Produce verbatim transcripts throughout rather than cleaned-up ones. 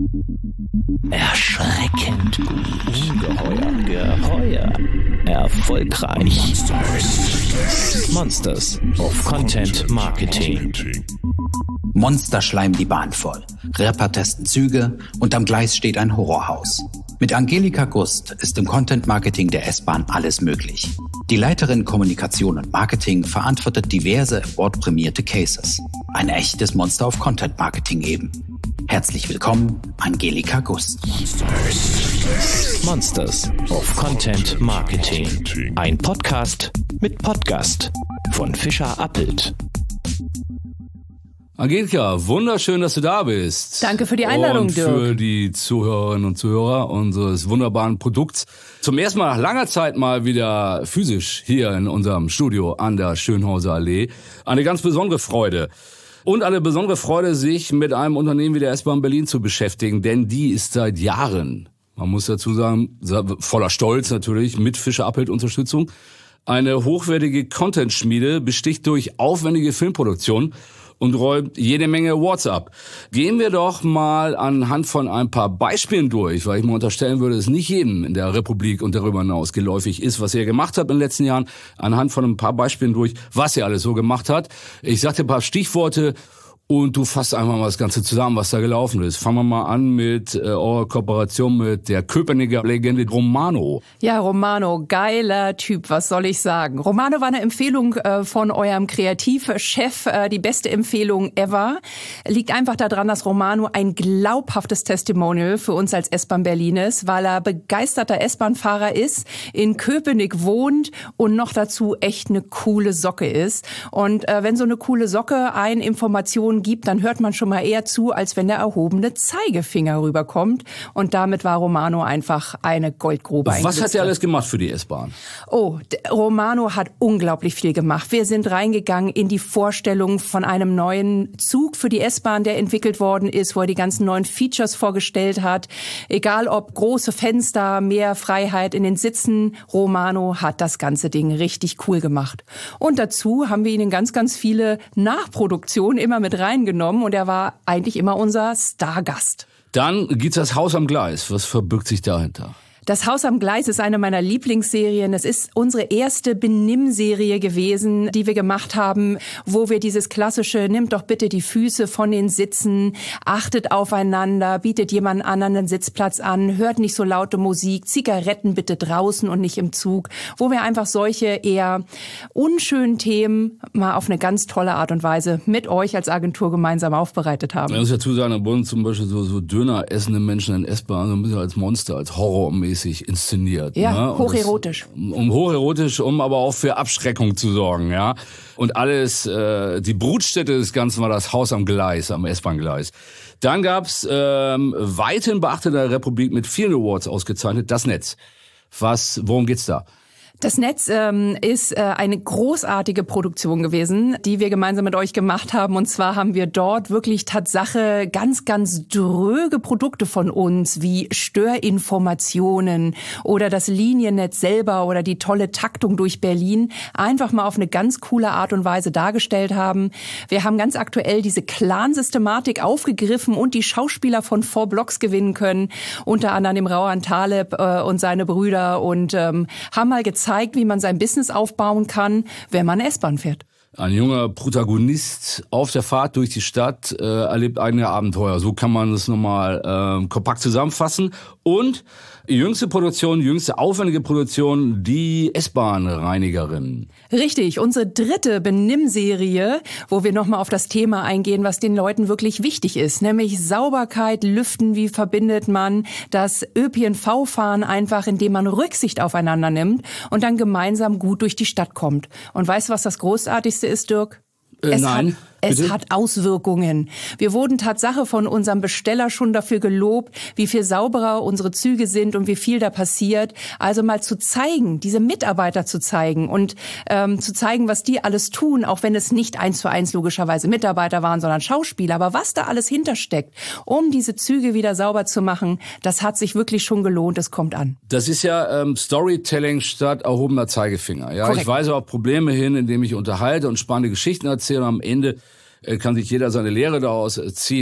Erschreckend gut. Ungeheuer. Geheuer. Erfolgreich. Monsters of Content Marketing. Monster schleimen die Bahn voll. Rapper testen Züge und am Gleis steht ein Horrorhaus. Mit Angelika Gust ist im Content Marketing der S-Bahn alles möglich. Die Leiterin Kommunikation und Marketing verantwortet diverse award-prämierte Cases. Ein echtes Monster of Content Marketing eben. Herzlich willkommen, Angelika Gust. Monsters of Content Marketing. Ein Podcast mit Podcast von Fischer Appelt. Angelika, wunderschön, dass du da bist. Danke für die Einladung, und Dirk. Und für die Zuhörerinnen und Zuhörer unseres wunderbaren Produkts. Zum ersten Mal nach langer Zeit mal wieder physisch hier in unserem Studio an der Schönhauser Allee. Eine ganz besondere Freude. Und eine besondere Freude, sich mit einem Unternehmen wie der S-Bahn Berlin zu beschäftigen, denn die ist seit Jahren, man muss dazu sagen, voller Stolz natürlich, mit Fischer Appelt Unterstützung, eine hochwertige Content-Schmiede, besticht durch aufwendige Filmproduktion und räumt jede Menge Awards ab. Gehen wir doch mal anhand von ein paar Beispielen durch, weil ich mal unterstellen würde, dass nicht jedem in der Republik und darüber hinaus geläufig ist, was ihr gemacht habt in den letzten Jahren. Anhand von ein paar Beispielen durch, was ihr alles so gemacht habt. Ich sag dir ein paar Stichworte und du fasst einfach mal das Ganze zusammen, was da gelaufen ist. Fangen wir mal an mit äh, eurer Kooperation mit der Köpenicker Legende Romano. Ja, Romano, geiler Typ, was soll ich sagen. Romano war eine Empfehlung äh, von eurem Kreativchef, äh, die beste Empfehlung ever. Liegt einfach daran, dass Romano ein glaubhaftes Testimonial für uns als S-Bahn Berlin ist, weil er begeisterter S-Bahn-Fahrer ist, in Köpenick wohnt und noch dazu echt eine coole Socke ist. Und äh, wenn so eine coole Socke ein Informationen gibt, dann hört man schon mal eher zu, als wenn der erhobene Zeigefinger rüberkommt. Und damit war Romano einfach eine Goldgrube. Was hat er alles gemacht für die S-Bahn? Oh, Romano hat unglaublich viel gemacht. Wir sind reingegangen in die Vorstellung von einem neuen Zug für die S-Bahn, der entwickelt worden ist, wo er die ganzen neuen Features vorgestellt hat. Egal ob große Fenster, mehr Freiheit in den Sitzen, Romano hat das ganze Ding richtig cool gemacht. Und dazu haben wir ihn in ganz, ganz viele Nachproduktionen immer mit reingenommen und er war eigentlich immer unser Stargast. Dann gibt's das Haus am Gleis. Was verbirgt sich dahinter? Das Haus am Gleis ist eine meiner Lieblingsserien. Es ist unsere erste Benimm-Serie gewesen, die wir gemacht haben, wo wir dieses klassische, nimmt doch bitte die Füße von den Sitzen, achtet aufeinander, bietet jemand anderen einen Sitzplatz an, hört nicht so laute Musik, Zigaretten bitte draußen und nicht im Zug, wo wir einfach solche eher unschönen Themen mal auf eine ganz tolle Art und Weise mit euch als Agentur gemeinsam aufbereitet haben. Man muss dazu sagen, da wurden zum Beispiel so, so Döner essende Menschen in S-Bahn so ein bisschen als Monster, als Horrormäßig inszeniert. Ja, ne? hocherotisch. Um, um hocherotisch, um aber auch für Abschreckung zu sorgen, ja. Und alles, äh, die Brutstätte des Ganzen war das Haus am Gleis, am S-Bahn-Gleis. Dann gab's ähm, weithin beachteter Republik mit vielen Awards ausgezeichnet, das Netz. Was, worum geht's da? Das Netz ähm, ist äh, eine großartige Produktion gewesen, die wir gemeinsam mit euch gemacht haben. Und zwar haben wir dort wirklich Tatsache ganz, ganz dröge Produkte von uns, wie Störinformationen oder das Liniennetz selber oder die tolle Taktung durch Berlin, einfach mal auf eine ganz coole Art und Weise dargestellt haben. Wir haben ganz aktuell diese Clan-Systematik aufgegriffen und die Schauspieler von Four Blocks gewinnen können, unter anderem dem Rauhan Taleb äh, und seine Brüder, und ähm, haben mal gezeigt, zeigt, wie man sein Business aufbauen kann, wenn man S-Bahn fährt. Ein junger Protagonist auf der Fahrt durch die Stadt äh, erlebt eigene Abenteuer. So kann man das nochmal äh, kompakt zusammenfassen. Und jüngste Produktion, jüngste aufwendige Produktion, die S-Bahn-Reinigerin. Richtig, unsere dritte Benimm-Serie, wo wir nochmal auf das Thema eingehen, was den Leuten wirklich wichtig ist, nämlich Sauberkeit, Lüften. Wie verbindet man das Ö P N V-Fahren einfach, indem man Rücksicht aufeinander nimmt und dann gemeinsam gut durch die Stadt kommt. Und weißt du, was das Großartigste ist, Dirk? Äh, es nein. Hat, es Bitte? hat Auswirkungen. Wir wurden Tatsache von unserem Besteller schon dafür gelobt, wie viel sauberer unsere Züge sind und wie viel da passiert. Also mal zu zeigen, diese Mitarbeiter zu zeigen und ähm, zu zeigen, was die alles tun, auch wenn es nicht eins zu eins logischerweise Mitarbeiter waren, sondern Schauspieler. Aber was da alles hintersteckt, um diese Züge wieder sauber zu machen, das hat sich wirklich schon gelohnt. Es kommt an. Das ist ja ähm, Storytelling statt erhobener Zeigefinger. Ja, Korrekt. Ich weise auf Probleme hin, indem ich unterhalte und spannende Geschichten erzähle. Und am Ende kann sich jeder seine Lehre daraus ziehen.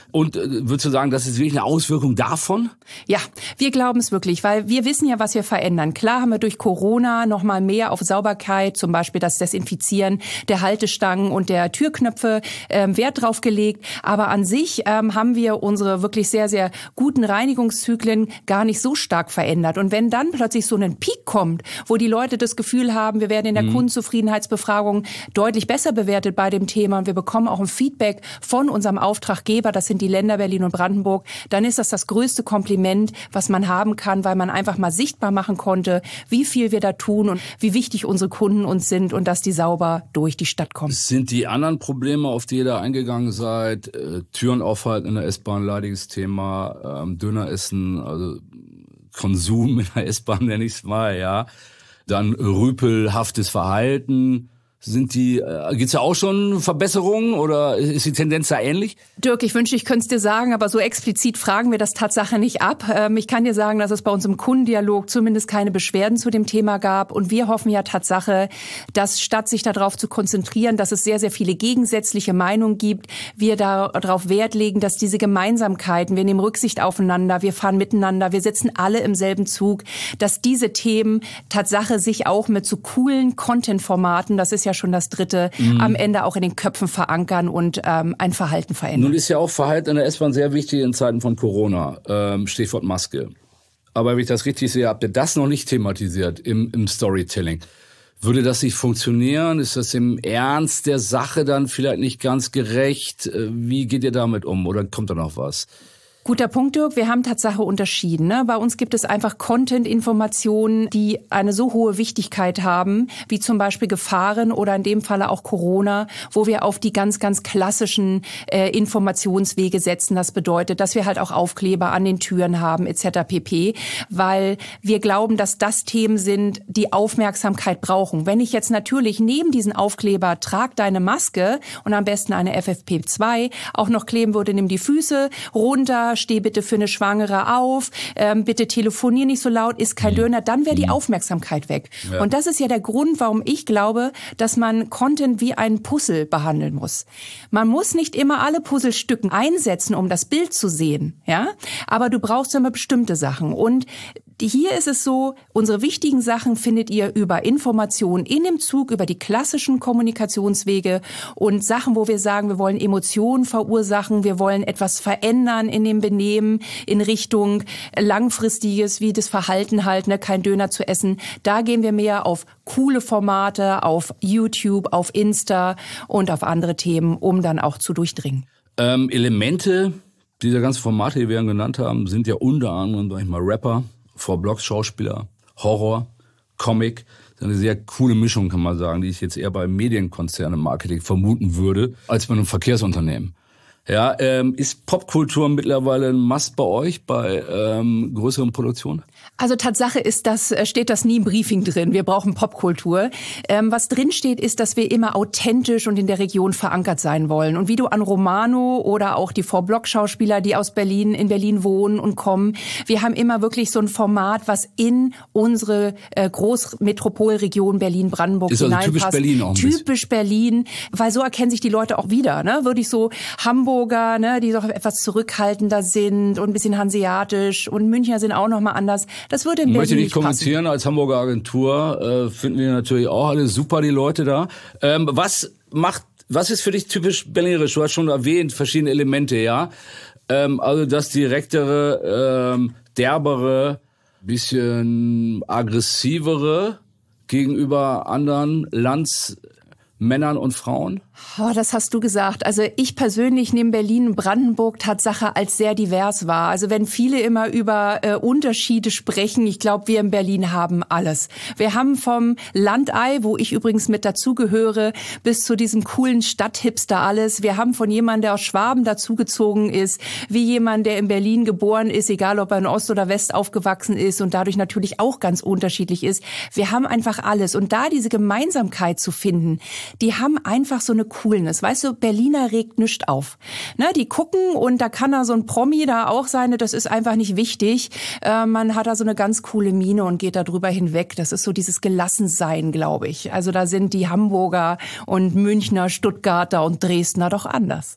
Und äh, würdest du sagen, das ist wirklich eine Auswirkung davon? Ja, wir glauben es wirklich, weil wir wissen ja, was wir verändern. Klar haben wir durch Corona noch mal mehr auf Sauberkeit, zum Beispiel das Desinfizieren der Haltestangen und der Türknöpfe ähm, Wert drauf gelegt. Aber an sich ähm, haben wir unsere wirklich sehr, sehr guten Reinigungszyklen gar nicht so stark verändert. Und wenn dann plötzlich so ein Peak kommt, wo die Leute das Gefühl haben, wir werden in der mhm. Kundenzufriedenheitsbefragung deutlich besser bewertet bei dem Thema und wir bekommen auch ein Feedback von unserem Auftraggeber, das sind die Länder Berlin und Brandenburg, dann ist das das größte Kompliment, was man haben kann, weil man einfach mal sichtbar machen konnte, wie viel wir da tun und wie wichtig unsere Kunden uns sind und dass die sauber durch die Stadt kommen. Sind die anderen Probleme, auf die ihr da eingegangen seid, äh, Türen aufhalten in der S-Bahn, leidiges Thema, ähm, Döner essen, also Konsum in der S-Bahn nenne ich es mal, ja, dann rüpelhaftes Verhalten. Sind die, äh, gibt's ja auch schon Verbesserungen oder ist die Tendenz da ähnlich? Dirk, ich wünschte, ich könnte es dir sagen, aber so explizit fragen wir das Tatsache nicht ab. Ähm, ich kann dir sagen, dass es bei uns im Kundendialog zumindest keine Beschwerden zu dem Thema gab. Und wir hoffen ja Tatsache, dass statt sich darauf zu konzentrieren, dass es sehr, sehr viele gegensätzliche Meinungen gibt, wir darauf Wert legen, dass diese Gemeinsamkeiten, wir nehmen Rücksicht aufeinander, wir fahren miteinander, wir sitzen alle im selben Zug, dass diese Themen Tatsache sich auch mit so coolen Content-Formaten, das ist ja schon das dritte, mhm. am Ende auch in den Köpfen verankern und ähm, ein Verhalten verändern. Nun ist ja auch Verhalten in der S-Bahn sehr wichtig in Zeiten von Corona, ähm, Stichwort Maske. Aber wenn ich das richtig sehe, habt ihr das noch nicht thematisiert im, im Storytelling. Würde das nicht funktionieren? Ist das im Ernst der Sache dann vielleicht nicht ganz gerecht? Wie geht ihr damit um oder kommt da noch was? Guter Punkt, Dirk. Wir haben Tatsache unterschieden. Ne? Bei uns gibt es einfach Content-Informationen, die eine so hohe Wichtigkeit haben, wie zum Beispiel Gefahren oder in dem Falle auch Corona, wo wir auf die ganz, ganz klassischen äh, Informationswege setzen. Das bedeutet, dass wir halt auch Aufkleber an den Türen haben et cetera pp., weil wir glauben, dass das Themen sind, die Aufmerksamkeit brauchen. Wenn ich jetzt natürlich neben diesen Aufkleber trag deine Maske und am besten eine F F P zwei auch noch kleben würde, nimm die Füße runter, steh bitte für eine Schwangere auf, ähm, bitte telefonier nicht so laut, isst kein Döner, dann wäre die Aufmerksamkeit weg. Ja. Und das ist ja der Grund, warum ich glaube, dass man Content wie ein Puzzle behandeln muss. Man muss nicht immer alle Puzzlestücken einsetzen, um das Bild zu sehen, ja, aber du brauchst immer bestimmte Sachen. Und hier ist es so, unsere wichtigen Sachen findet ihr über Informationen in dem Zug, über die klassischen Kommunikationswege und Sachen, wo wir sagen, wir wollen Emotionen verursachen, wir wollen etwas verändern in dem Benehmen in Richtung langfristiges, wie das Verhalten halt, ne, kein Döner zu essen. Da gehen wir mehr auf coole Formate, auf YouTube, auf Insta und auf andere Themen, um dann auch zu durchdringen. Ähm, Elemente dieser ganzen Formate, die wir genannt haben, sind ja unter anderem, sag ich mal, Rapper, vor Blogs, Schauspieler, Horror, Comic. Das ist eine sehr coole Mischung, kann man sagen, die ich jetzt eher bei Medienkonzernen Marketing vermuten würde, als bei einem Verkehrsunternehmen. Ja, ähm, ist Popkultur mittlerweile ein Must bei euch, bei ähm, größeren Produktionen? Also Tatsache ist, das steht das nie im Briefing drin. Wir brauchen Popkultur. Ähm, was drin steht, ist, dass wir immer authentisch und in der Region verankert sein wollen. Und wie du an Romano oder auch die Vorblock-Schauspieler, die aus Berlin, in Berlin wohnen und kommen, wir haben immer wirklich so ein Format, was in unsere äh, Großmetropolregion Berlin-Brandenburg ist also hineinpasst. Typisch Berlin auch ein Typisch Berlin, weil so erkennen sich die Leute auch wieder. Ne? Würde ich so Hamburger, ne, die doch etwas zurückhaltender sind und ein bisschen hanseatisch und Münchner sind auch noch mal anders. Das würde in Berlin möchte nicht nicht kommentieren. Passen. Als Hamburger Agentur äh, finden wir natürlich auch alle super, die Leute da. Ähm, was macht, was ist für dich typisch berlinerisch? Du hast schon erwähnt, verschiedene Elemente, ja. Ähm, also das direktere, ähm, derbere, bisschen aggressivere gegenüber anderen Landsmännern und Frauen? Oh, das hast du gesagt. Also ich persönlich nehme Berlin und Brandenburg Tatsache als sehr divers wahr. Also wenn viele immer über äh, Unterschiede sprechen, ich glaube, wir in Berlin haben alles. Wir haben vom Landei, wo ich übrigens mit dazugehöre, bis zu diesem coolen Stadthipster alles. Wir haben von jemandem, der aus Schwaben dazugezogen ist, wie jemand, der in Berlin geboren ist, egal ob er in Ost oder West aufgewachsen ist und dadurch natürlich auch ganz unterschiedlich ist. Wir haben einfach alles. Und da diese Gemeinsamkeit zu finden, die haben einfach so eine Coolness. Weißt du, Berliner regt nichts auf. Ne, die gucken und da kann da so ein Promi da auch sein, das ist einfach nicht wichtig. Äh, man hat da so eine ganz coole Miene und geht da drüber hinweg. Das ist so dieses Gelassensein, glaube ich. Also da sind die Hamburger und Münchner, Stuttgarter und Dresdner doch anders.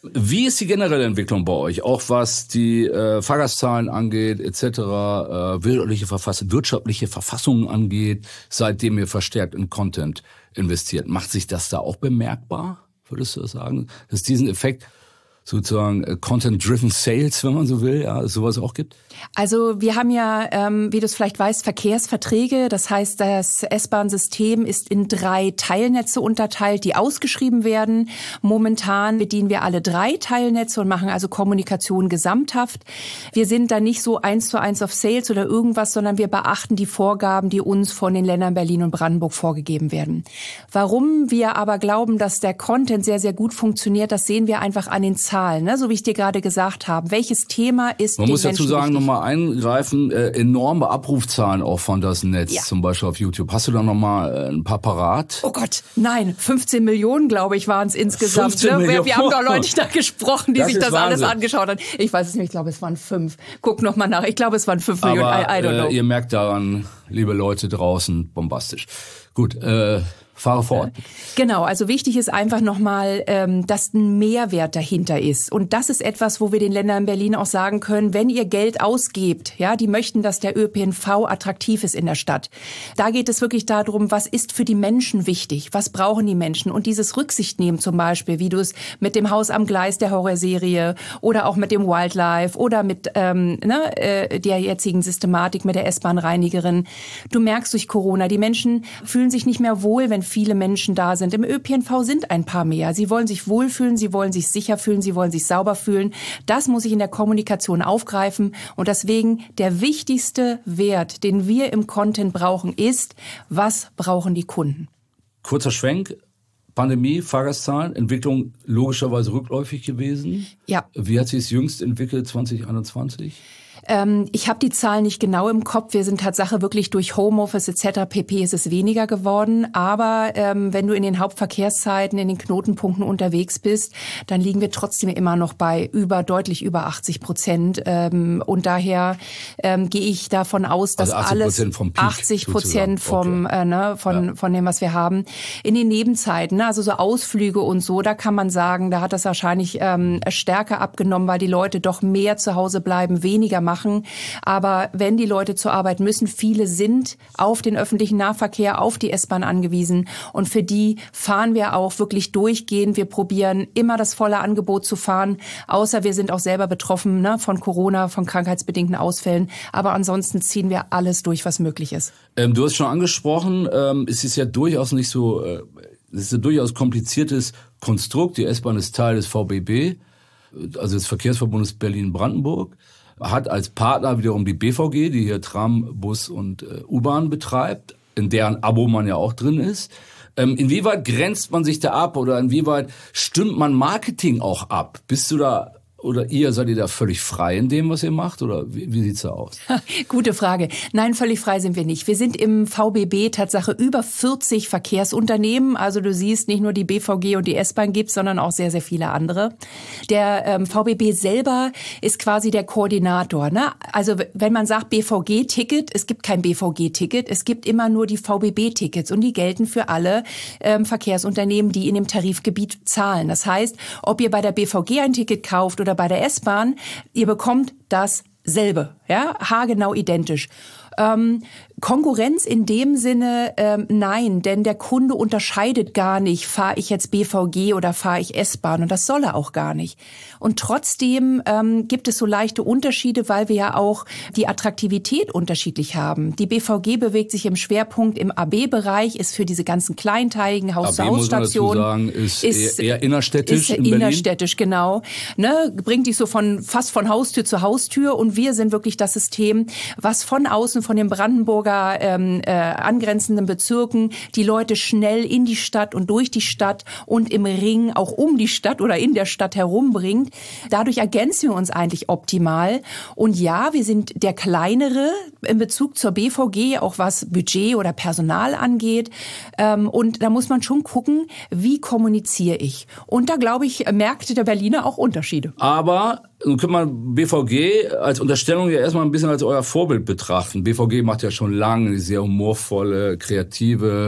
Wie ist die generelle Entwicklung bei euch, auch was die äh, Fahrgastzahlen angeht, et cetera, äh, wirtschaftliche, Verfass- wirtschaftliche Verfassungen angeht, seitdem ihr verstärkt in Content investiert? Macht sich das da auch bemerkbar, würdest du sagen, dass diesen Effekt sozusagen äh, Content-Driven Sales, wenn man so will, ja, es sowas auch gibt? Also wir haben ja, ähm, wie du es vielleicht weißt, Verkehrsverträge. Das heißt, das S-Bahn-System ist in drei Teilnetze unterteilt, die ausgeschrieben werden. Momentan bedienen wir alle drei Teilnetze und machen also Kommunikation gesamthaft. Wir sind da nicht so eins zu eins auf Sales oder irgendwas, sondern wir beachten die Vorgaben, die uns von den Ländern Berlin und Brandenburg vorgegeben werden. Warum wir aber glauben, dass der Content sehr, sehr gut funktioniert, das sehen wir einfach an den Zahlen. Ne? So wie ich dir gerade gesagt habe. Welches Thema ist Man den muss dazu Menschen sagen, wichtig? nochmal eingreifen, äh, enorme Abrufzahlen auch von das Netz, Ja. zum Beispiel auf YouTube. Hast du da nochmal äh, ein paar parat? Oh Gott, nein, fünfzehn Millionen, glaube ich, waren es insgesamt. fünfzehn Ne? Wir, Millionen. wir haben doch Leute da gesprochen, die Das sich ist das alles Wahnsinn. angeschaut haben. Ich weiß es nicht, ich glaube, es waren fünf. Guck noch mal nach. Ich glaube, es waren fünf Millionen. Aber I, I don't know. äh, ihr merkt daran, liebe Leute draußen, bombastisch. Gut, äh, fahre fort. Genau, also wichtig ist einfach nochmal, ähm, dass ein Mehrwert dahinter ist. Und das ist etwas, wo wir den Ländern in Berlin auch sagen können, wenn ihr Geld ausgebt, ja, die möchten, dass der Ö P N V attraktiv ist in der Stadt. Da geht es wirklich darum, was ist für die Menschen wichtig? Was brauchen die Menschen? Und dieses Rücksicht nehmen zum Beispiel, wie du es mit dem Haus am Gleis der Horrorserie oder auch mit dem Wildlife oder mit ähm, ne, äh, der jetzigen Systematik mit der S-Bahn-Reinigerin. Du merkst durch Corona, die Menschen fühlen sich nicht mehr wohl, wenn viele Menschen da sind. Im Ö P N V sind ein paar mehr. Sie wollen sich wohlfühlen, sie wollen sich sicher fühlen, sie wollen sich sauber fühlen. Das muss ich in der Kommunikation aufgreifen. Und deswegen der wichtigste Wert, den wir im Content brauchen, ist, was brauchen die Kunden? Kurzer Schwenk. Pandemie, Fahrgastzahlen, Entwicklung logischerweise rückläufig gewesen. Ja. Wie hat sich es jüngst entwickelt, zwanzig einundzwanzig? Ähm, ich habe die Zahlen nicht genau im Kopf. Wir sind Tatsache wirklich durch Homeoffice et cetera pp. Ist es weniger geworden. Aber ähm, wenn du in den Hauptverkehrszeiten, in den Knotenpunkten unterwegs bist, dann liegen wir trotzdem immer noch bei über deutlich über achtzig Prozent. Ähm, und daher ähm, gehe ich davon aus, dass Also achtzig alles Prozent vom Peak achtzig Prozent vom okay. äh, ne, von Ja. von dem, was wir haben. In den Nebenzeiten, ne, also so Ausflüge und so, da kann man sagen, da hat das wahrscheinlich ähm, stärker abgenommen, weil die Leute doch mehr zu Hause bleiben, weniger machen. Aber wenn die Leute zur Arbeit müssen, viele sind auf den öffentlichen Nahverkehr, auf die S-Bahn angewiesen. Und für die fahren wir auch wirklich durchgehend. Wir probieren immer das volle Angebot zu fahren, außer wir sind auch selber betroffen, ne, von Corona, von krankheitsbedingten Ausfällen. Aber ansonsten ziehen wir alles durch, was möglich ist. Ähm, du hast schon angesprochen, ähm, es ist ja durchaus nicht so, äh, es ist ein durchaus kompliziertes Konstrukt. Die S-Bahn ist Teil des V B B, also des Verkehrsverbundes Berlin-Brandenburg. Hat als Partner wiederum die B V G, die hier Tram, Bus und äh, U-Bahn betreibt, in deren Abo man ja auch drin ist. Ähm, inwieweit grenzt man sich da ab oder inwieweit stimmt man Marketing auch ab? Bist du da oder ihr, seid ihr da völlig frei in dem, was ihr macht? Oder wie, wie sieht's da aus? Gute Frage. Nein, völlig frei sind wir nicht. Wir sind im V B B Tatsache über vierzig Verkehrsunternehmen. Also du siehst, nicht nur die B V G und die S-Bahn gibt's, sondern auch sehr, sehr viele andere. Der ähm, V B B selber ist quasi der Koordinator. Ne? Also wenn man sagt B V G-Ticket, es gibt kein B V G-Ticket, es gibt immer nur die V B B-Tickets und die gelten für alle ähm, Verkehrsunternehmen, die in dem Tarifgebiet zahlen. Das heißt, ob ihr bei der B V G ein Ticket kauft oder bei der S-Bahn, ihr bekommt dasselbe, ja, haargenau identisch. Ähm, Konkurrenz in dem Sinne, ähm, nein, denn der Kunde unterscheidet gar nicht, fahre ich jetzt B V G oder fahre ich S-Bahn, und das soll er auch gar nicht. Und trotzdem ähm, gibt es so leichte Unterschiede, weil wir ja auch die Attraktivität unterschiedlich haben. Die B V G bewegt sich im Schwerpunkt im A B-Bereich, ist für diese ganzen kleinteiligen Haus-zu-Haus-Stationen. A B, muss man dazu sagen, ist, ist eher, eher innerstädtisch ist in Berlin. Innerstädtisch, genau. Ne, bringt dich so von fast von Haustür zu Haustür, und wir sind wirklich das System, was von außen, von den Brandenburger ähm, äh, angrenzenden Bezirken die Leute schnell in die Stadt und durch die Stadt und im Ring auch um die Stadt oder in der Stadt herumbringt. Dadurch ergänzen wir uns eigentlich optimal. Und ja, wir sind der kleinere in Bezug zur B V G, auch was Budget oder Personal angeht. Ähm, und da muss man schon gucken, wie kommuniziere ich. Und da, glaube ich, merkte der Berliner auch Unterschiede. Aber nun kann man B V G als Unterstellung ja erstmal ein bisschen als euer Vorbild betrachten. B V G macht ja schon lange eine sehr humorvolle, kreative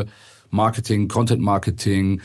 Marketing, Content Marketing,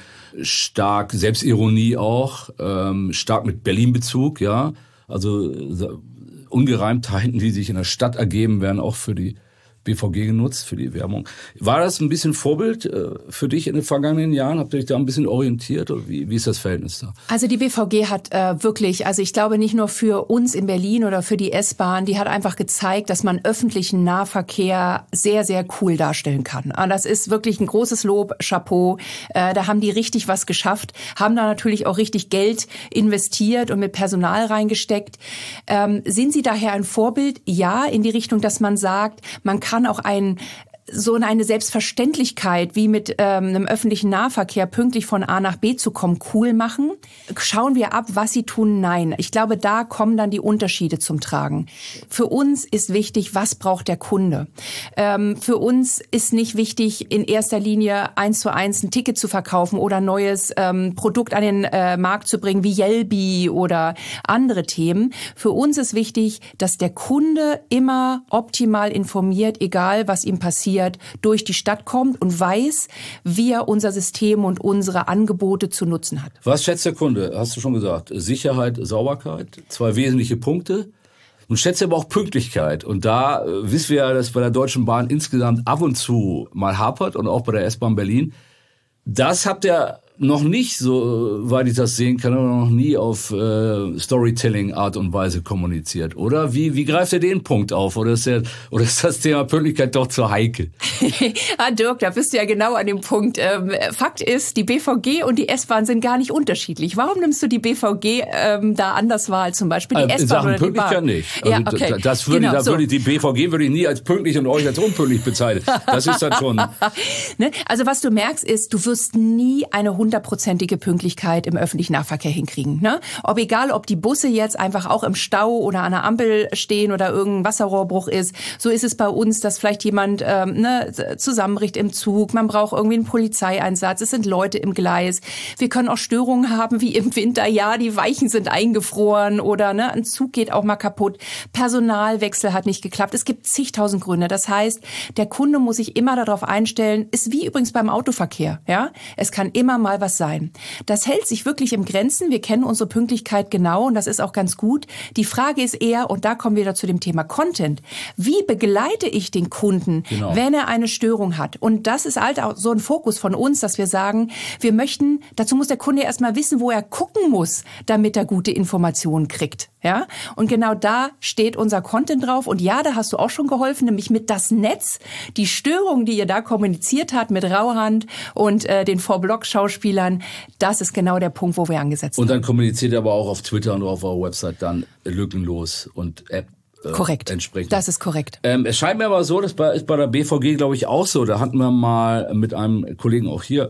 stark Selbstironie auch, ähm, stark mit Berlin-Bezug, ja. Also Ungereimtheiten, die sich in der Stadt ergeben, werden auch für die B V G genutzt, für die Werbung. War das ein bisschen Vorbild äh, für dich in den vergangenen Jahren? Habt ihr euch da ein bisschen orientiert? Oder wie, wie ist das Verhältnis da? Also die B V G hat äh, wirklich, also ich glaube nicht nur für uns in Berlin oder für die S-Bahn, die hat einfach gezeigt, dass man öffentlichen Nahverkehr sehr, sehr cool darstellen kann. Und das ist wirklich ein großes Lob, Chapeau. Äh, da haben die richtig was geschafft, haben da natürlich auch richtig Geld investiert und mit Personal reingesteckt. Ähm, sind Sie daher ein Vorbild? Ja, in die Richtung, dass man sagt, man kann kann auch ein so eine Selbstverständlichkeit wie mit ähm, einem öffentlichen Nahverkehr pünktlich von A nach B zu kommen, cool machen. Schauen wir ab, was sie tun? Nein. Ich glaube, da kommen dann die Unterschiede zum Tragen. Für uns ist wichtig, was braucht der Kunde? Ähm, für uns ist nicht wichtig, in erster Linie eins zu eins ein Ticket zu verkaufen oder ein neues ähm, Produkt an den äh, Markt zu bringen, wie Yelby oder andere Themen. Für uns ist wichtig, dass der Kunde immer optimal informiert, egal was ihm passiert, durch die Stadt kommt und weiß, wie er unser System und unsere Angebote zu nutzen hat. Was schätzt der Kunde? Hast du schon gesagt. Sicherheit, Sauberkeit, zwei wesentliche Punkte. Und schätzt aber auch Pünktlichkeit. Und da äh, wissen wir ja, dass bei der Deutschen Bahn insgesamt ab und zu mal hapert und auch bei der S-Bahn Berlin. Das habt ihr noch nicht, so weit ich das sehen kann, noch nie auf äh, Storytelling-Art und Weise kommuniziert, oder? Wie, wie greift ihr den Punkt auf? Oder ist, der, oder ist das Thema Pünktlichkeit doch zu heikel? Ah, Dirk, da bist du ja genau an dem Punkt. Ähm, Fakt ist, die B V G und die S-Bahn sind gar nicht unterschiedlich. Warum nimmst du die B V G ähm, da anders wahr als zum Beispiel die äh, S-Bahn oder die Bahn? Sachen Pünktlichkeit nicht. Also ja, okay. Das würde, genau, da würde so. Die B V G würde ich nie als pünktlich und euch als unpünktlich bezeichnen. Das ist dann schon... ne? Also was du merkst ist, du wirst nie eine hundertprozentige Pünktlichkeit im öffentlichen Nahverkehr hinkriegen. Ne? Ob egal, ob die Busse jetzt einfach auch im Stau oder an der Ampel stehen oder irgendein Wasserrohrbruch ist, so ist es bei uns, dass vielleicht jemand ähm, ne, zusammenbricht im Zug, man braucht irgendwie einen Polizeieinsatz, es sind Leute im Gleis. Wir können auch Störungen haben, wie im Winter, ja, die Weichen sind eingefroren oder ne, ein Zug geht auch mal kaputt, Personalwechsel hat nicht geklappt. Es gibt zigtausend Gründe. Das heißt, der Kunde muss sich immer darauf einstellen, ist wie übrigens beim Autoverkehr. Ja, es kann immer mal was sein. Das hält sich wirklich im Grenzen. Wir kennen unsere Pünktlichkeit genau und das ist auch ganz gut. Die Frage ist eher, und da kommen wir wieder zu dem Thema Content, wie begleite ich den Kunden, genau, wenn er eine Störung hat? Und das ist halt auch so ein Fokus von uns, dass wir sagen, wir möchten, dazu muss der Kunde erstmal wissen, wo er gucken muss, damit er gute Informationen kriegt. Ja? Und genau da steht unser Content drauf. Und ja, da hast du auch schon geholfen, nämlich mit das Netz, die Störung, die ihr da kommuniziert habt mit Rauhand und äh, den Vorblock-Schauspielern, das ist genau der Punkt, wo wir angesetzt haben. Und dann kommuniziert ihr aber auch auf Twitter und auf eurer Website dann lückenlos und App. Äh, korrekt, entsprechend. Das ist korrekt. Ähm, es scheint mir aber so, das ist bei der B V G, glaube ich, auch so. Da hatten wir mal mit einem Kollegen auch hier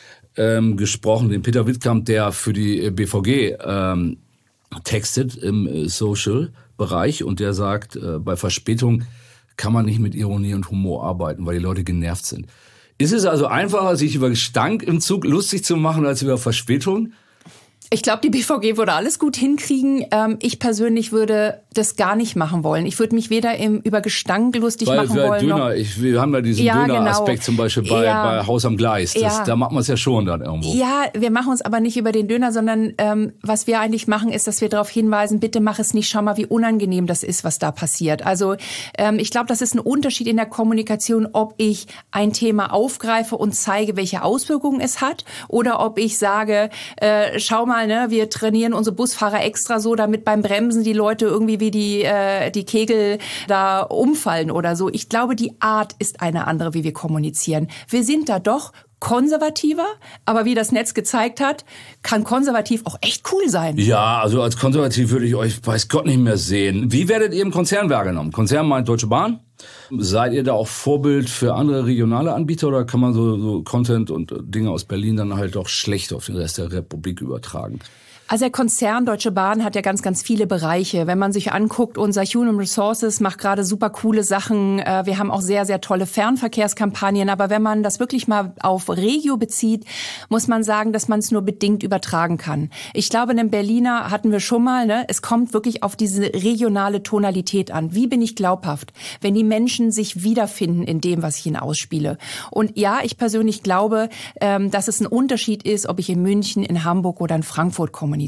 ähm, gesprochen, den Peter Wittkamp, der für die B V G ähm, textet im Social-Bereich und der sagt, äh, bei Verspätung kann man nicht mit Ironie und Humor arbeiten, weil die Leute genervt sind. Ist es also einfacher, sich über Gestank im Zug lustig zu machen, als über Verspätung? Ich glaube, die B V G würde alles gut hinkriegen. Ähm, ich persönlich würde das gar nicht machen wollen. Ich würde mich weder im, über Gestank lustig Weil, machen wollen. Döner, noch, ich, wir haben ja diesen ja, Döner-Aspekt genau. zum Beispiel bei, ja, bei Haus am Gleis. Das, ja. Da macht man es ja schon dann irgendwo. Ja, wir machen uns aber nicht über den Döner, sondern ähm, was wir eigentlich machen, ist, dass wir darauf hinweisen, bitte mach es nicht, schau mal, wie unangenehm das ist, was da passiert. Also ähm, ich glaube, das ist ein Unterschied in der Kommunikation, ob ich ein Thema aufgreife und zeige, welche Auswirkungen es hat, oder ob ich sage, äh, schau mal, ne, wir trainieren unsere Busfahrer extra so, damit beim Bremsen die Leute irgendwie wie die äh, die Kegel da umfallen oder so. Ich glaube, die Art ist eine andere, wie wir kommunizieren. Wir sind da doch konservativer, aber wie das Netz gezeigt hat, kann konservativ auch echt cool sein. Ja, also als konservativ würde ich euch, weiß Gott, nicht mehr sehen. Wie werdet ihr im Konzern wahrgenommen? Konzern meint Deutsche Bahn? Seid ihr da auch Vorbild für andere regionale Anbieter oder kann man so, so Content und Dinge aus Berlin dann halt auch schlecht auf den Rest der Republik übertragen? Also der Konzern Deutsche Bahn hat ja ganz, ganz viele Bereiche. Wenn man sich anguckt, unser Human Resources macht gerade super coole Sachen. Wir haben auch sehr, sehr tolle Fernverkehrskampagnen. Aber wenn man das wirklich mal auf Regio bezieht, muss man sagen, dass man es nur bedingt übertragen kann. Ich glaube, in Berliner hatten wir schon mal, ne, es kommt wirklich auf diese regionale Tonalität an. Wie bin ich glaubhaft, wenn die Menschen sich wiederfinden in dem, was ich ihnen ausspiele? Und ja, ich persönlich glaube, dass es ein Unterschied ist, ob ich in München, in Hamburg oder in Frankfurt kommuniziere.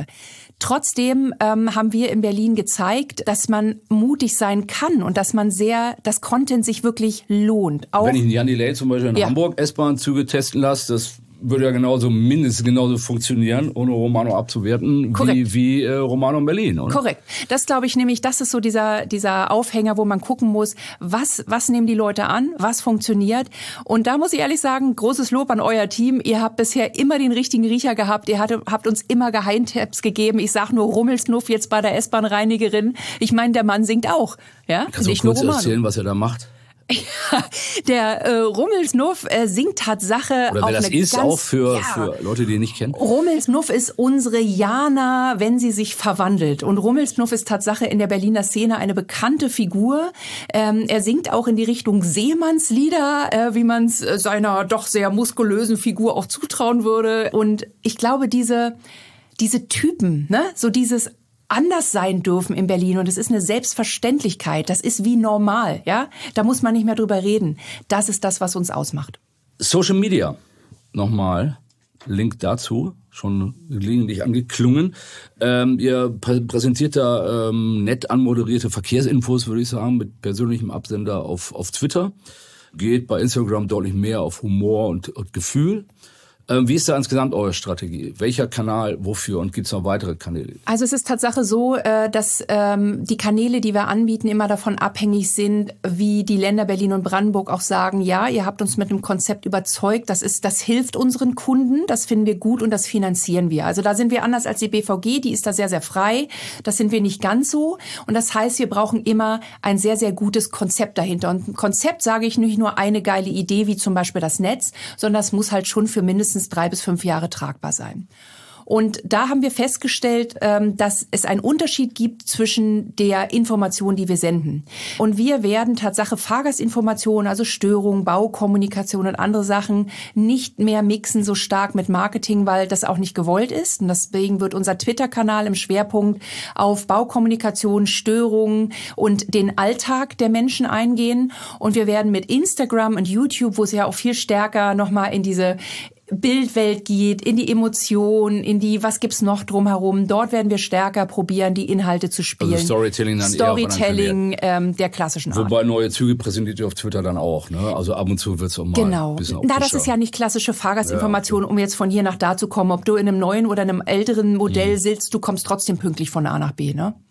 Trotzdem ähm, haben wir in Berlin gezeigt, dass man mutig sein kann und dass man sehr, dass Content sich wirklich lohnt. Auch wenn ich in Jan Delay zum Beispiel in ja. Hamburg S-Bahn-Züge testen lasse, das würde ja genauso, mindestens genauso funktionieren, ohne Romano abzuwerten, Korrekt. wie, wie äh, Romano in Berlin, oder? Korrekt. Das glaube ich nämlich, das ist so dieser, dieser Aufhänger, wo man gucken muss, was, was nehmen die Leute an, was funktioniert. Und da muss ich ehrlich sagen, großes Lob an euer Team. Ihr habt bisher immer den richtigen Riecher gehabt. Ihr hatte, habt uns immer Geheimtipps gegeben. Ich sag nur Rummelsnuff jetzt bei der S-Bahn-Reinigerin. Ich meine, der Mann singt auch. Ja? Kannst du kurz erzählen, was er da macht? Ja, der äh, Rummelsnuff äh, singt Tatsache Oder wer auf das eine ist, ganz, auch für, ja. für Leute, die ihn nicht kennen. Rummelsnuff ist unsere Jana, wenn sie sich verwandelt. Und Rummelsnuff ist Tatsache in der Berliner Szene eine bekannte Figur. Ähm, er singt auch in die Richtung Seemannslieder, äh, wie man es äh, seiner doch sehr muskulösen Figur auch zutrauen würde. Und ich glaube, diese, diese Typen, ne, so dieses anders sein dürfen in Berlin und es ist eine Selbstverständlichkeit, das ist wie normal, ja, da muss man nicht mehr drüber reden. Das ist das, was uns ausmacht. Social Media, nochmal, Link dazu, schon gelegentlich angeklungen. Ähm, ihr prä- präsentiert da ähm, nett anmoderierte Verkehrsinfos, würde ich sagen, mit persönlichem Absender auf, auf Twitter. Geht bei Instagram deutlich mehr auf Humor und, und Gefühl. Wie ist da insgesamt eure Strategie? Welcher Kanal, wofür und gibt es noch weitere Kanäle? Also es ist Tatsache so, dass ähm, die Kanäle, die wir anbieten, immer davon abhängig sind, wie die Länder Berlin und Brandenburg auch sagen, ja, ihr habt uns mit einem Konzept überzeugt, das ist, das hilft unseren Kunden, das finden wir gut und das finanzieren wir. Also da sind wir anders als die B V G, die ist da sehr, sehr frei. Das sind wir nicht ganz so. Und das heißt, wir brauchen immer ein sehr, sehr gutes Konzept dahinter. Und ein Konzept sage ich nicht nur eine geile Idee, wie zum Beispiel das Netz, sondern es muss halt schon für mindestens drei bis fünf Jahre tragbar sein. Und da haben wir festgestellt, dass es einen Unterschied gibt zwischen der Information, die wir senden. Und wir werden Tatsache Fahrgastinformationen, also Störungen, Baukommunikation und andere Sachen nicht mehr mixen so stark mit Marketing, weil das auch nicht gewollt ist. Und deswegen wird unser Twitter-Kanal im Schwerpunkt auf Baukommunikation, Störungen und den Alltag der Menschen eingehen. Und wir werden mit Instagram und YouTube, wo es ja auch viel stärker nochmal in diese Bildwelt geht, in die Emotionen, in die, was gibt's noch drumherum. Dort werden wir stärker probieren, die Inhalte zu spielen. Also Storytelling dann Storytelling eher ähm, der klassischen Art. Wobei neue Züge präsentiert ihr auf Twitter dann auch, ne? Also ab und zu wird's auch mal genau. ein bisschen Na, das ist ja nicht klassische Fahrgastinformation, ja, okay. um jetzt von hier nach da zu kommen. Ob du in einem neuen oder einem älteren Modell mhm. sitzt, du kommst trotzdem pünktlich von A nach B, ne?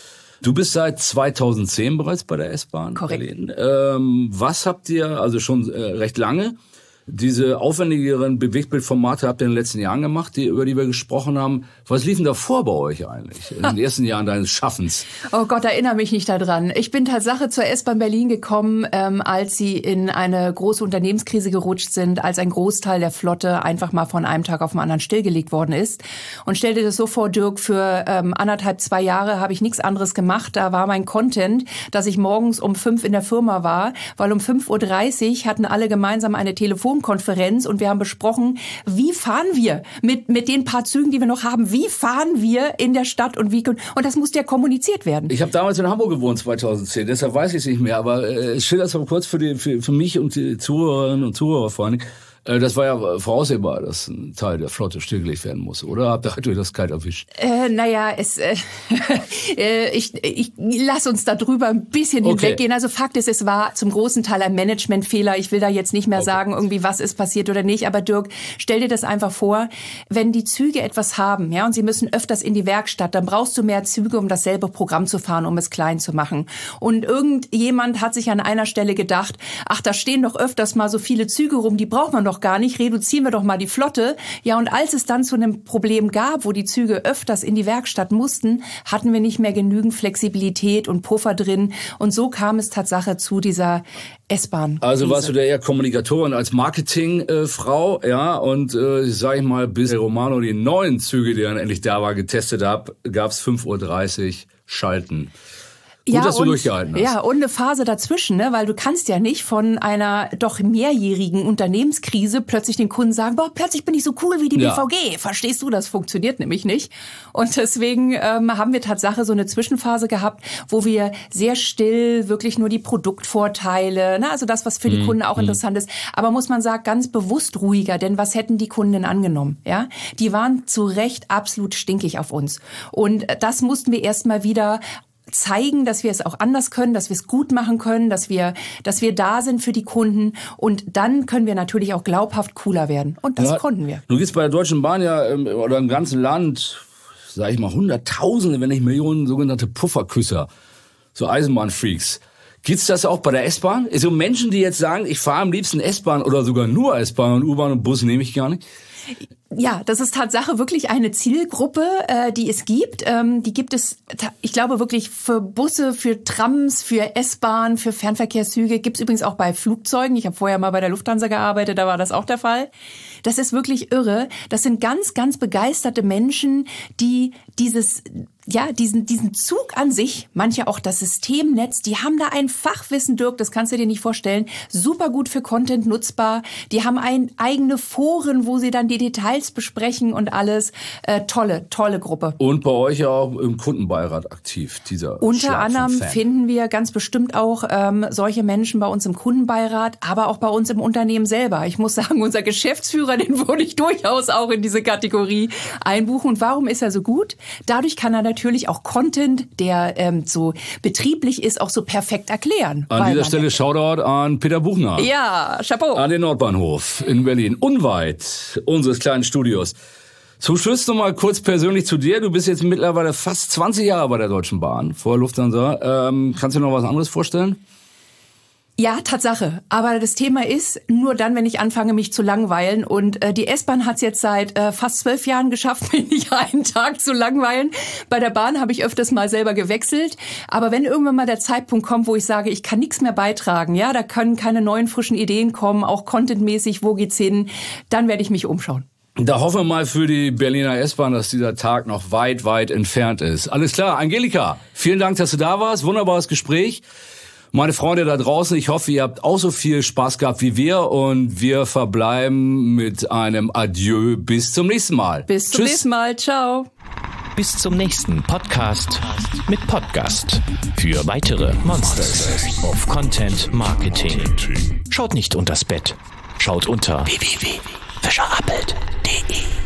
Du bist seit zweitausendzehn bereits bei der S-Bahn. Korrekt. Berlin. Ähm, was habt ihr, also schon äh, recht lange, diese aufwendigeren Bewegtbildformate habt ihr in den letzten Jahren gemacht, die, über die wir gesprochen haben. Was lief denn da vor bei euch eigentlich in den ersten Jahren deines Schaffens? Oh Gott, erinnere mich nicht daran. Ich bin Tatsache zur S-Bahn Berlin gekommen, ähm, als sie in eine große Unternehmenskrise gerutscht sind, als ein Großteil der Flotte einfach mal von einem Tag auf den anderen stillgelegt worden ist. Und stell dir das so vor, Dirk, für ähm, anderthalb, zwei Jahre habe ich nichts anderes gemacht. Da war mein Content, dass ich morgens um fünf in der Firma war, weil um fünf Uhr dreißig hatten alle gemeinsam eine Telefon Konferenz und wir haben besprochen, wie fahren wir mit mit den paar Zügen, die wir noch haben, wie fahren wir in der Stadt und wie und das musste ja kommuniziert werden. Ich habe damals in Hamburg gewohnt zweitausendzehn, deshalb weiß ich es nicht mehr, aber äh, schilder es mal kurz für die für, für mich und die Zuhörerinnen und Zuhörer vor allem. Das war ja voraussehbar, dass ein Teil der Flotte stillgelegt werden muss, oder? Habt ihr das kalt erwischt? Äh, naja, es, äh, ich, ich lass uns da drüber ein bisschen okay. hinweggehen. Also Fakt ist, es war zum großen Teil ein Managementfehler. Ich will da jetzt nicht mehr okay. sagen, irgendwie was ist passiert oder nicht. Aber Dirk, stell dir das einfach vor, wenn die Züge etwas haben, ja, und sie müssen öfters in die Werkstatt, dann brauchst du mehr Züge, um dasselbe Programm zu fahren, um es klein zu machen. Und irgendjemand hat sich an einer Stelle gedacht, ach, da stehen doch öfters mal so viele Züge rum, die braucht man doch doch gar nicht, reduzieren wir doch mal die Flotte. Ja, und als es dann zu einem Problem gab, wo die Züge öfters in die Werkstatt mussten, hatten wir nicht mehr genügend Flexibilität und Puffer drin. Und so kam es Tatsache zu dieser S-Bahn. Also warst du da eher Kommunikatorin als Marketingfrau, äh, ja, und äh, sag ich mal, bis Romano die neuen Züge, die dann endlich da war, getestet hat, gab's fünf Uhr dreißig Schalten. Gut, ja, dass du und, durchgehalten hast. Ja, und eine Phase dazwischen, ne? Weil du kannst ja nicht von einer doch mehrjährigen Unternehmenskrise plötzlich den Kunden sagen, boah, plötzlich bin ich so cool wie die ja. B V G. Verstehst du? Das funktioniert nämlich nicht. Und deswegen ähm, haben wir Tatsache so eine Zwischenphase gehabt, wo wir sehr still wirklich nur die Produktvorteile, ne? Also das, was für die mhm. Kunden auch interessant ist. Aber muss man sagen, ganz bewusst ruhiger, denn was hätten die Kunden denn angenommen? Ja, die waren zu Recht absolut stinkig auf uns. Und das mussten wir erstmal wieder zeigen, dass wir es auch anders können, dass wir es gut machen können, dass wir, dass wir da sind für die Kunden und dann können wir natürlich auch glaubhaft cooler werden und das ja, konnten wir. Du gehst bei der Deutschen Bahn ja oder im ganzen Land, sag ich mal, Hunderttausende, wenn nicht Millionen sogenannte Pufferküsser, so Eisenbahnfreaks. Gibt's das auch bei der S-Bahn? So Menschen, die jetzt sagen, ich fahre am liebsten S-Bahn oder sogar nur S-Bahn und U-Bahn und Bus nehme ich gar nicht? Ja, das ist Tatsache wirklich eine Zielgruppe, äh, die es gibt. Ähm, die gibt es, ich glaube wirklich für Busse, für Trams, für S-Bahn, für Fernverkehrszüge. Gibt's übrigens auch bei Flugzeugen. Ich habe vorher mal bei der Lufthansa gearbeitet, da war das auch der Fall. Das ist wirklich irre. Das sind ganz, ganz begeisterte Menschen, die dieses ja, diesen, diesen Zug an sich, manche auch das Systemnetz, die haben da ein Fachwissen, Dirk, das kannst du dir nicht vorstellen, super gut für Content nutzbar. Die haben ein eigene Foren, wo sie dann die Details besprechen und alles. Äh, tolle, tolle Gruppe. Und bei euch auch im Kundenbeirat aktiv, dieser Unter anderem finden wir ganz bestimmt auch ähm, solche Menschen bei uns im Kundenbeirat, aber auch bei uns im Unternehmen selber. Ich muss sagen, unser Geschäftsführer, den würde ich durchaus auch in diese Kategorie einbuchen. Und warum ist er so gut? Dadurch kann er natürlich natürlich auch Content, der ähm, so betrieblich ist, auch so perfekt erklären. An dieser Stelle Shoutout an Peter Buchner. Ja, Chapeau. An den Nordbahnhof in Berlin, unweit unseres kleinen Studios. Zum Schluss noch mal kurz persönlich zu dir. Du bist jetzt mittlerweile fast zwanzig Jahre bei der Deutschen Bahn, vor Lufthansa. Ähm, kannst du dir noch was anderes vorstellen? Ja, Tatsache. Aber das Thema ist, nur dann, wenn ich anfange, mich zu langweilen. Und äh, die S-Bahn hat es jetzt seit äh, fast zwölf Jahren geschafft, mich nicht einen Tag zu langweilen. Bei der Bahn habe ich öfters mal selber gewechselt. Aber wenn irgendwann mal der Zeitpunkt kommt, wo ich sage, ich kann nichts mehr beitragen, ja, da können keine neuen frischen Ideen kommen, auch contentmäßig, wo geht's hin, dann werde ich mich umschauen. Da hoffen wir mal für die Berliner S-Bahn, dass dieser Tag noch weit, weit entfernt ist. Alles klar, Angelika, vielen Dank, dass du da warst. Wunderbares Gespräch. Meine Freunde da draußen, ich hoffe, ihr habt auch so viel Spaß gehabt wie wir und wir verbleiben mit einem Adieu. Bis zum nächsten Mal. Bis zum Tschüss. nächsten Mal. Ciao. Bis zum nächsten Podcast mit Podcast. Für weitere Monsters of Content Marketing. Schaut nicht unters Bett. Schaut unter w w w punkt fischer appelt punkt de.